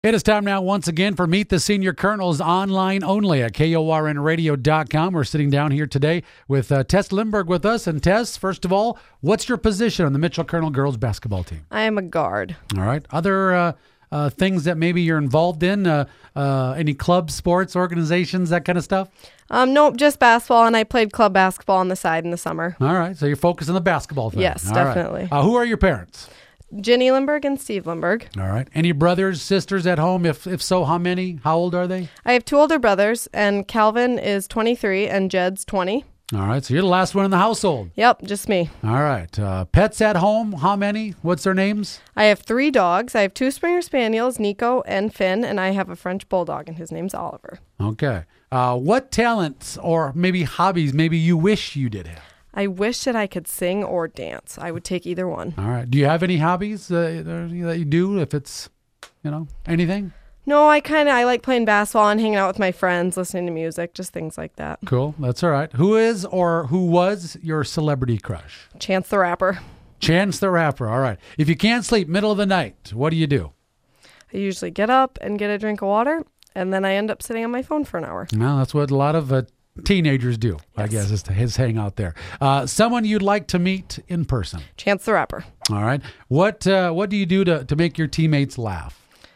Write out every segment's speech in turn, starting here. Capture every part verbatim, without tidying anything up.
It is time now once again for Meet the Senior Colonels online only at K O R N radio dot com. We're sitting down here today with uh, Tess Lindberg with us. And Tess, first of all, what's your position on the Mitchell Colonel girls basketball team? I am a guard. All right. Other uh, uh, things that maybe you're involved in? Uh, uh, any clubs, sports, organizations, that kind of stuff? Um, nope, just basketball, and I played club basketball on the side in the summer. All right. So you're focused on the basketball thing. Yes, all definitely. Right. Uh, who are your parents? Ginny Lindberg and Steve Lindberg. All right. Any brothers, sisters at home? If if so, how many? How old are they? I have two older brothers, and Calvin is twenty-three and Jed's twenty. All right. So you're the last one in the household. Yep, just me. All right. Uh, pets at home, how many? What's their names? I have three dogs. I have two Springer Spaniels, Nico and Finn, and I have a French Bulldog, and his name's Oliver. Okay. Uh, what talents or maybe hobbies maybe you wish you did have? I wish that I could sing or dance. I would take either one. All right. Do you have any hobbies uh, that you do, if it's, you know, anything? No, I kind of, I like playing basketball and hanging out with my friends, listening to music, just things like that. Cool. That's all right. Who is or who was your celebrity crush? Chance the Rapper. Chance the Rapper. All right. If you can't sleep middle of the night, what do you do? I usually get up and get a drink of water, and then I end up sitting on my phone for an hour. Well, that's what a lot of uh, teenagers do, Yes. I guess, is to his hang out there. Uh, someone you'd like to meet in person. Chance the Rapper. All right. What uh, what do you do to, to make your teammates laugh?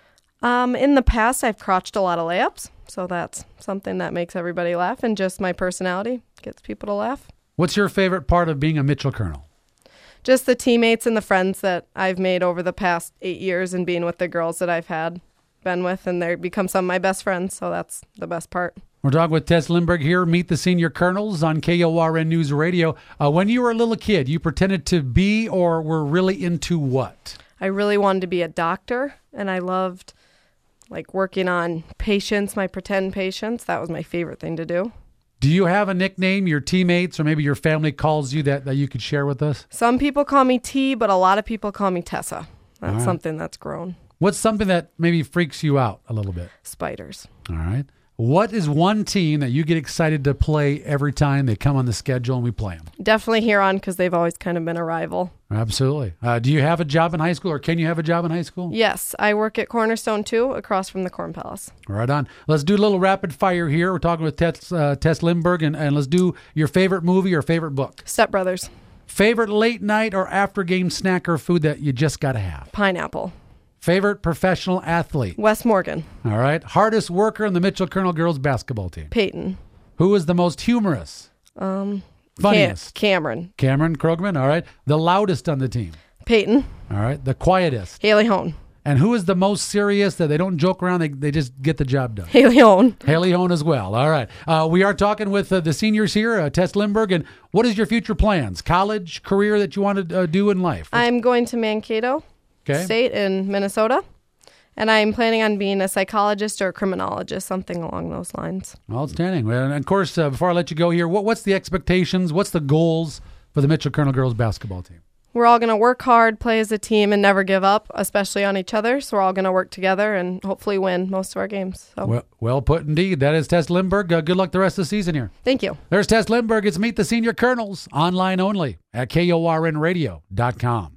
Um, in the past, I've crotched a lot of layups, so that's something that makes everybody laugh, and just my personality gets people to laugh. What's your favorite part of being a Mitchell Colonel? Just the teammates and the friends that I've made over the past eight years and being with the girls that I've had been with, and they've become some of my best friends, so that's the best part. We're talking with Tess Lindberg here, Meet the Senior Colonels on K O R N News Radio. Uh, when you were a little kid, you pretended to be or were really into what? I really wanted to be a doctor, and I loved like working on patients, my pretend patients. That was my favorite thing to do. Do you have a nickname your teammates or maybe your family calls you that, that you could share with us? Some people call me T, but a lot of people call me Tessa. That's All right. something that's grown. What's something that maybe freaks you out a little bit? Spiders. All right. What is one team that you get excited to play every time they come on the schedule and we play them? Definitely Huron, because they've always kind of been a rival. Absolutely. Uh, do you have a job in high school, or can you have a job in high school? Yes, I work at Cornerstone two, across from the Corn Palace. Right on. Let's do a little rapid fire here. We're talking with Tess, uh, Tess Lindberg, and, and let's do your favorite movie or favorite book. Step Brothers. Favorite late night or after game snack or food that you just got to have. Pineapple. Favorite professional athlete. Wes Morgan. All right. Hardest worker on the Mitchell Colonel girls basketball team. Peyton. Who is the most humorous? Um, Funniest. Cam- Cameron. Cameron Krogman. All right. The loudest on the team. Peyton. All right. The quietest. Haley Hone. And who is the most serious that they don't joke around, they, they just get the job done? Haley Hone. Haley Hone as well. All right. Uh, we are talking with uh, the seniors here, uh, Tess Lindberg. And what is your future plans? College, career that you want to uh, do in life? I'm going to Mankato Okay. State in Minnesota, and I'm planning on being a psychologist or a criminologist, something along those lines. Outstanding. And of course, uh, before I let you go here, what, what's the expectations? What's the goals for the Mitchell Colonel girls basketball team? We're all going to work hard, play as a team, and never give up, especially on each other. So we're all going to work together and hopefully win most of our games. So Well, well put indeed. That is Tess Lindberg. Uh, good luck the rest of the season here. thank you. There's Tess Lindberg. It's Meet the Senior Colonels online only at K O R N radio dot com.